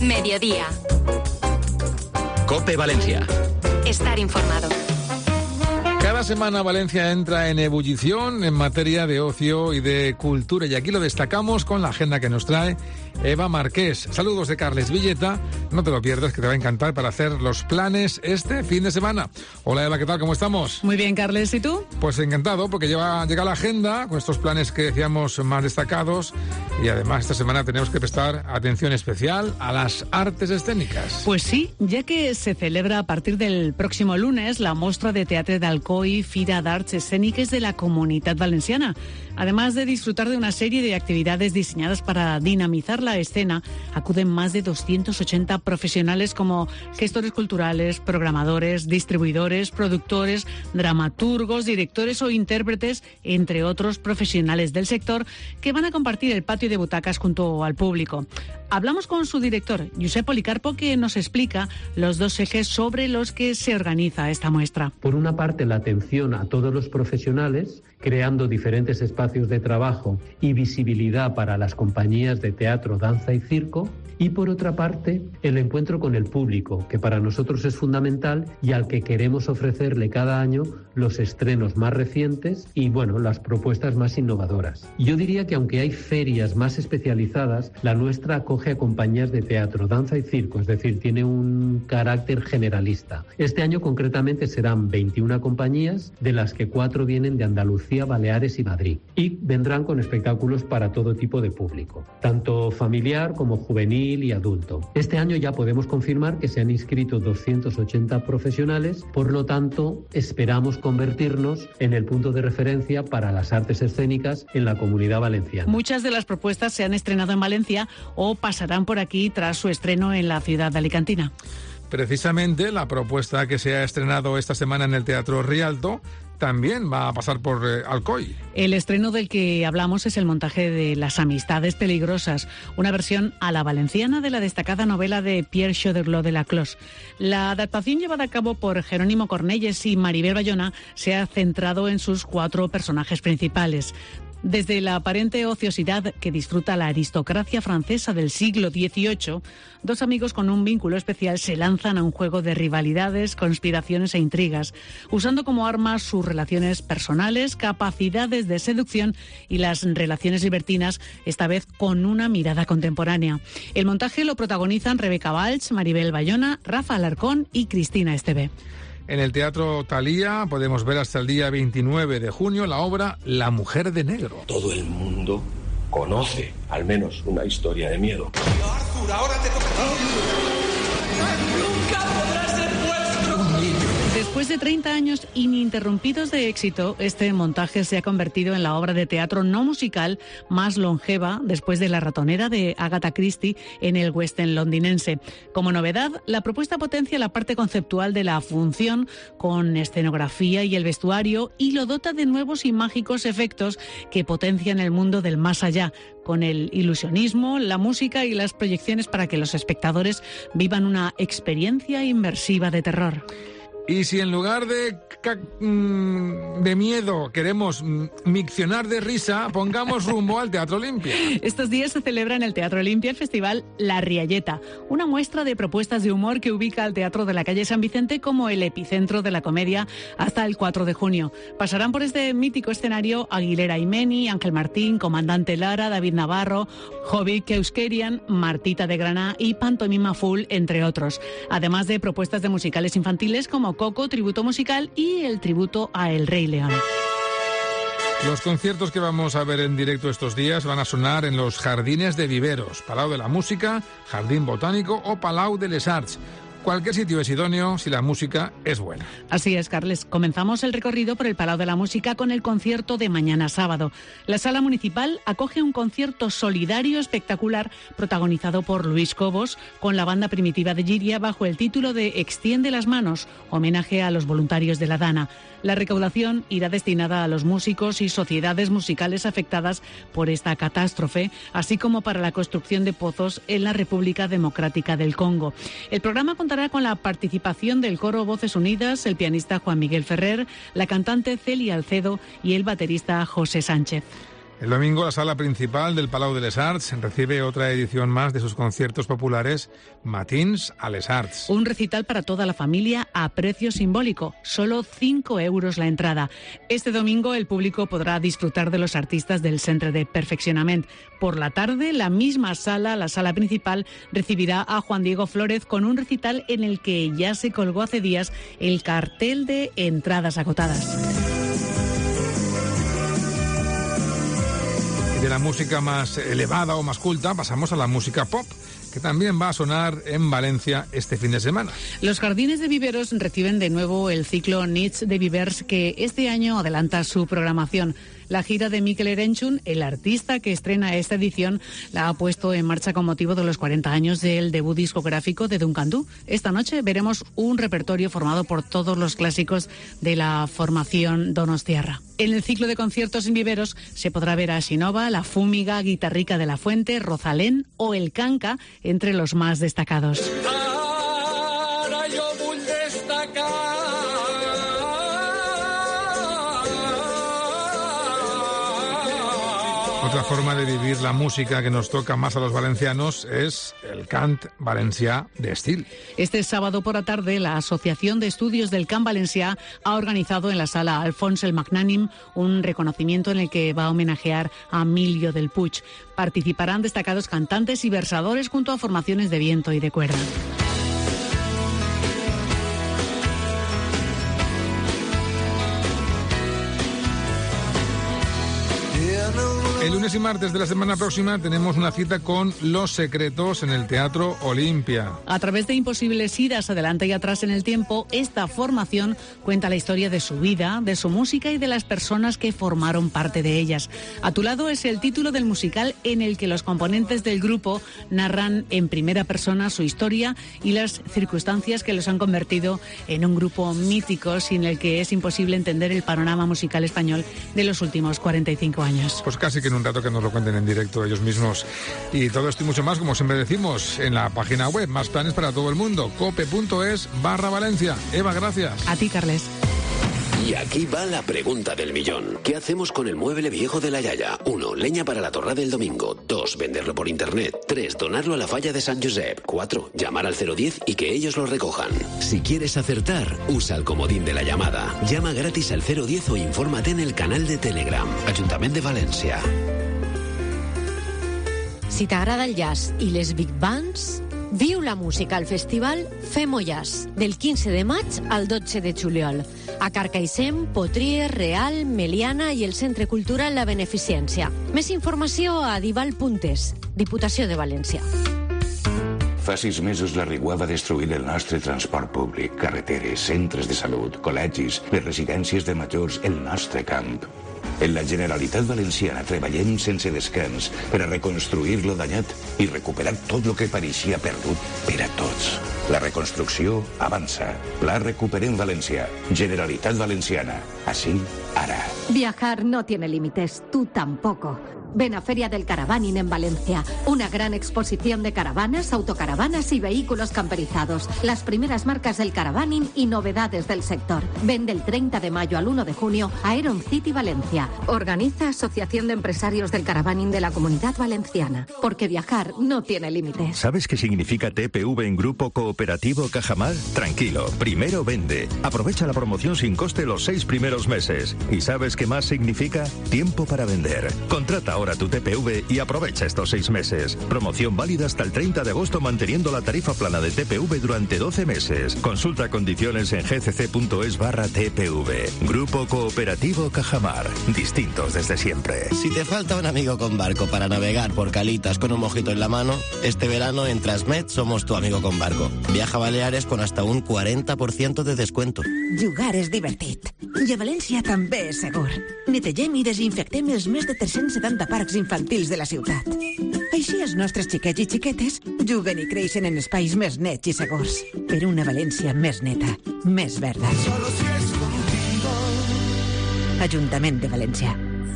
Mediodía. COPE Valencia. Estar informado. Cada semana Valencia entra en ebullición en materia de ocio y de cultura, y aquí lo destacamos con la agenda que nos trae Eva Marqués. Saludos de Carles Villeta, no te lo pierdas, que te va a encantar para hacer los planes este fin de semana. Hola Eva, ¿qué tal? ¿Cómo estamos? Muy bien, Carles, ¿y tú? Pues encantado, porque llega la agenda con estos planes que decíamos más destacados, y además esta semana tenemos que prestar atención especial a las artes escénicas. Pues sí, ya que se celebra a partir del próximo lunes la Mostra de Teatre d'Alcoi Fira d'Arts Escèniques de la Comunitat Valenciana. Además de disfrutar de una serie de actividades diseñadas para dinamizar la escena, acuden más de 280 profesionales como gestores culturales, programadores, distribuidores, productores, dramaturgos, directores o intérpretes, entre otros profesionales del sector, que van a compartir el patio de butacas junto al público. Hablamos con su director, Josep Policarpo, que nos explica los dos ejes sobre los que se organiza esta muestra. Por una parte, la atención a todos los profesionales, creando diferentes espacios de trabajo y visibilidad para las compañías de teatro, danza y circo. Y por otra parte, el encuentro con el público, que para nosotros es fundamental y al que queremos ofrecerle cada año los estrenos más recientes y, las propuestas más innovadoras. Yo diría que aunque hay ferias más especializadas, la nuestra acoge a compañías de teatro, danza y circo, es decir, tiene un carácter generalista. Este año concretamente serán 21 compañías, de las que 4 vienen de Andalucía, Baleares y Madrid. Y vendrán con espectáculos para todo tipo de público, tanto familiar como juvenil y adulto. Este año ya podemos confirmar que se han inscrito 280 profesionales, por lo tanto esperamos convertirnos en el punto de referencia para las artes escénicas en la Comunidad Valenciana. Muchas de las propuestas se han estrenado en Valencia o pasarán por aquí tras su estreno en la ciudad alicantina. Precisamente la propuesta que se ha estrenado esta semana en el Teatro Rialto también va a pasar por Alcoi. El estreno del que hablamos es el montaje de Las amistades peligrosas, una versión a la valenciana de la destacada novela de Pierre Choderlos de Laclos. La adaptación llevada a cabo por Jerónimo Cornelles y Maribel Bayona se ha centrado en sus 4 personajes principales. Desde la aparente ociosidad que disfruta la aristocracia francesa del siglo XVIII, 2 amigos con un vínculo especial se lanzan a un juego de rivalidades, conspiraciones e intrigas, usando como armas sus relaciones personales, capacidades de seducción y las relaciones libertinas, esta vez con una mirada contemporánea. El montaje lo protagonizan Rebeca Valls, Maribel Bayona, Rafa Alarcón y Cristina Esteve. En el Teatro Thalía podemos ver hasta el día 29 de junio la obra La mujer de negro. Todo el mundo conoce al menos una historia de miedo. Arthur, ahora te toca. Nunca podrás ser vuestro. Después de 30 años ininterrumpidos de éxito, este montaje se ha convertido en la obra de teatro no musical más longeva después de La ratonera de Agatha Christie en el West End londinense. Como novedad, la propuesta potencia la parte conceptual de la función con escenografía y el vestuario y lo dota de nuevos y mágicos efectos que potencian el mundo del más allá, con el ilusionismo, la música y las proyecciones para que los espectadores vivan una experiencia inmersiva de terror. Y si en lugar de miedo queremos miccionar de risa, pongamos rumbo al Teatro Olimpia. Estos días se celebra en el Teatro Olimpia el festival La Rialleta, una muestra de propuestas de humor que ubica al Teatro de la Calle San Vicente como el epicentro de la comedia hasta el 4 de junio. Pasarán por este mítico escenario Aguilera Imeni, Ángel Martín, Comandante Lara, David Navarro, Jovic Euskerian, Martita de Granà y Pantomima Full, entre otros. Además de propuestas de musicales infantiles como Coco, tributo musical, y el tributo a El Rey León. Los conciertos que vamos a ver en directo estos días van a sonar en los Jardines de Viveros, Palau de la Música, Jardín Botánico o Palau de les Arts. Cualquier sitio es idóneo si la música es buena. Así es, Carles. Comenzamos el recorrido por el Palau de la Música con el concierto de mañana sábado. La Sala Municipal acoge un concierto solidario espectacular protagonizado por Luis Cobos con la banda primitiva de Llíria bajo el título de Extiende las manos, homenaje a los voluntarios de la Dana. La recaudación irá destinada a los músicos y sociedades musicales afectadas por esta catástrofe, así como para la construcción de pozos en la República Democrática del Congo. El programa contará con la participación del coro Voces Unidas, el pianista Juan Miguel Ferrer, la cantante Celia Alcedo y el baterista José Sánchez. El domingo la sala principal del Palau de les Arts recibe otra edición más de sus conciertos populares Matins a les Arts. Un recital para toda la familia a precio simbólico, solo 5 euros la entrada. Este domingo el público podrá disfrutar de los artistas del Centre de Perfeccionament. Por la tarde, la misma sala, la sala principal, recibirá a Juan Diego Flórez con un recital en el que ya se colgó hace días el cartel de entradas agotadas. De la música más elevada o más culta pasamos a la música pop, que también va a sonar en Valencia este fin de semana. Los jardines de viveros reciben de nuevo el ciclo Nits de Vivers, que este año adelanta su programación. La gira de Mikel Erenchun, el artista que estrena esta edición, la ha puesto en marcha con motivo de los 40 años del debut discográfico de Duncan Du. Esta noche veremos un repertorio formado por todos los clásicos de la formación donostiarra. En el ciclo de conciertos en viveros se podrá ver a Sinova, La Fúmiga, Guitarrica de la Fuente, Rosalén o El Canca, entre los más destacados. Ara jo vull destacar Otra forma de vivir la música que nos toca más a los valencianos es el cant valencià d'estil. Este sábado por la tarde, la Asociación de Estudios del Cant Valencià ha organizado en la sala Alfons el Magnànim un reconocimiento en el que va a homenajear a Emilio del Puig. Participarán destacados cantantes y versadores junto a formaciones de viento y de cuerda. El lunes y martes de la semana próxima tenemos una cita con Los Secretos en el Teatro Olimpia. A través de imposibles idas adelante y atrás en el tiempo, esta formación cuenta la historia de su vida, de su música y de las personas que formaron parte de ellas. A tu lado es el título del musical en el que los componentes del grupo narran en primera persona su historia y las circunstancias que los han convertido en un grupo mítico sin el que es imposible entender el panorama musical español de los últimos 45 años. Pues casi que en un rato que nos lo cuenten en directo ellos mismos. Y todo esto y mucho más, como siempre decimos, en la página web, más planes para todo el mundo, cope.es/Valencia. Eva, gracias. A ti, Carles. Y aquí va la pregunta del millón. ¿Qué hacemos con el mueble viejo de la yaya? 1. Leña para la torrada del domingo. 2. Venderlo por internet. 3. Donarlo a la falla de San Josep. 4. Llamar al 010 y que ellos lo recojan. Si quieres acertar, usa el comodín de la llamada. Llama gratis al 010 o infórmate en el canal de Telegram. Ayuntamiento de Valencia. Si t'agrada el jazz i les big bands, viu la música al festival Femo Jazz, del 15 de maig al 12 de juliol. A Carcaixent, Potries, Real, Meliana i el Centre Cultural La Beneficència. Més informació a dival.es, Diputació de València. Fa 6 mesos la Rigua va destruir el nostre transport públic, carreteres, centres de salut, col·legis, les residències de majors, el nostre camp. En la Generalitat Valenciana treballem sense descans per a reconstruir lo danyat i recuperar tot lo que pareixia perdut per a tots. La reconstrucció avança. Pla Recuperem València. Generalitat Valenciana. Así, ara. Viajar no tiene límites, tú tampoco. Ven a Feria del Caravaning en Valencia. Una gran exposición de caravanas, autocaravanas y vehículos camperizados. Las primeras marcas del caravaning y novedades del sector. Ven del 30 de mayo al 1 de junio a Aeron City Valencia. Organiza Asociación de Empresarios del Caravaning de la Comunidad Valenciana. Porque viajar no tiene límites. ¿Sabes qué significa TPV en Grupo Cooperativo Cajamar? Tranquilo, primero vende. Aprovecha la promoción sin coste los 6 primeros meses. ¿Y sabes qué más significa? Tiempo para vender. Contrata ahora tu TPV y aprovecha estos 6 meses. Promoción válida hasta el 30 de agosto manteniendo la tarifa plana de TPV durante 12 meses. Consulta condiciones en gcc.es/TPV. Grupo Cooperativo Cajamar. Distintos desde siempre. Si te falta un amigo con barco para navegar por calitas con un mojito en la mano, este verano en Transmet somos tu amigo con barco. Viaja a Baleares con hasta un 40% de descuento. Jugar és divertit. I a València també és segur. Netegem i desinfectem els més de 370 parcs infantils de la ciutat. Així els nostres xiquets i xiquetes juguen i creixen en espais més nets i segurs. Per una València més neta, més verda. Ajuntament de València.